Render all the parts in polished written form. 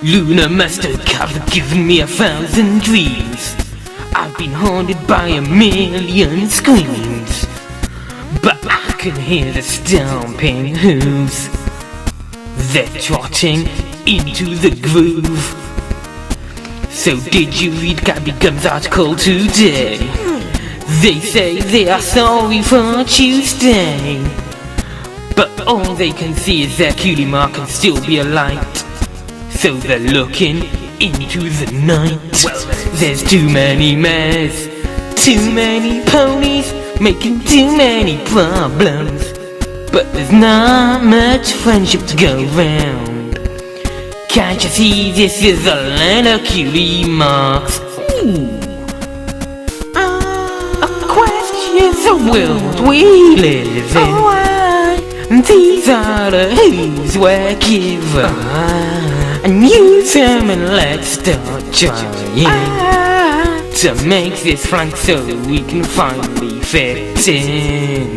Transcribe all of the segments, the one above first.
Luna Mastercard giving me 1,000 dreams. I've been haunted by 1,000,000 screams, but I can hear the stomping hooves. They're trotting into the groove. So did you read Gabby Gum's article today? They say they are sorry for Tuesday, but all they can see is their cutie mark can still be a light. So they're looking into the night. There's too many mares, too many ponies, making too many problems, but there's not much friendship to go round. Can't you see this is a land of cutie marks? It's the world we live in. These are the who's we're given, and use them and let's start trying to make this frank so we can finally fit in.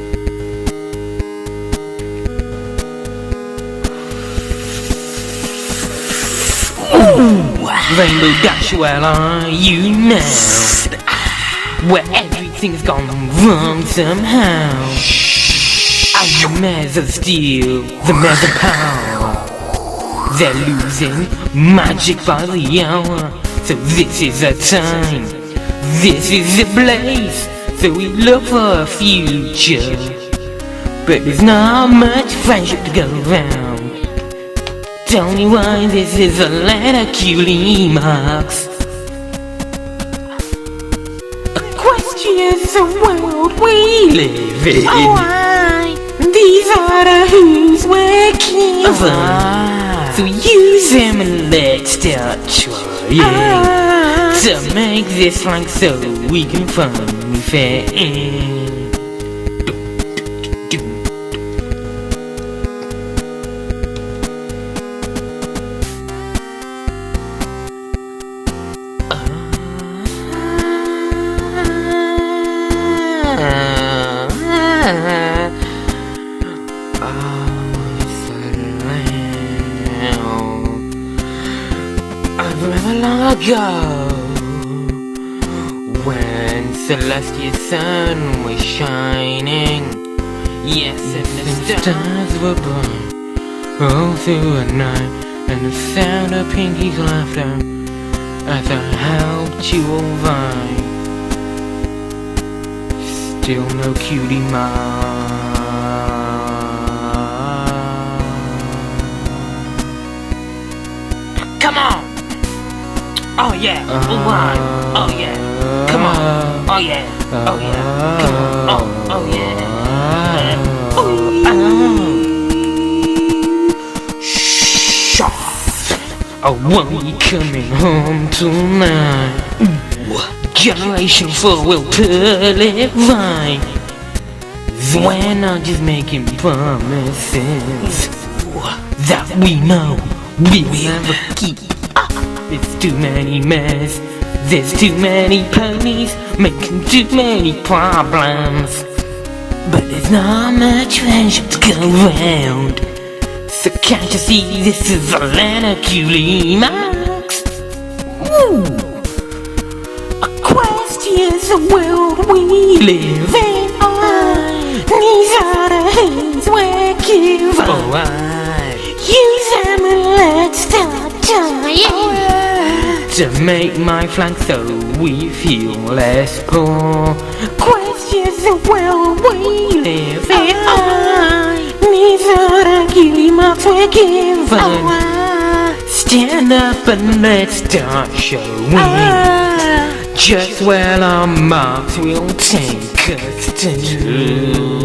Rainbow Dash, well are you now? Where everything's gone wrong somehow. And the mares of steel, the mares of power, they're losing magic by the hour. So this is the time, this is the place. So we look for a future, but there's not much friendship to go around. Tell me why this is a land of cutie marks. It's the world we live in. These are the who's we're given. So use them and let's start trying to make this frank so we can finally fit in. I remember long ago when Celestia's sun was shining. Yes, and the stars were bright all through the night, and the sound of Pinky's laughter as I helped you override. Still no cutie mark. Come on! Oh yeah! Alright! Oh yeah! Come on! Oh yeah! Oh yeah! Come on! Oh yeah! Shut! Oh, won't you coming home tonight? Generation 4 will put it right. We're not just making promises that we know we will never keep. There's too many mares, there's too many ponies, making too many problems, but there's not much friendship to go around. So can't you see this is a land of cutie marks? Is the world we live in. These are the hands we're given. Use them and let's start trying to make my flank so we feel less poor. Questions the world we live in. These are the cutie marks we're given. Stand up and let's start showing just where our marks will take us to.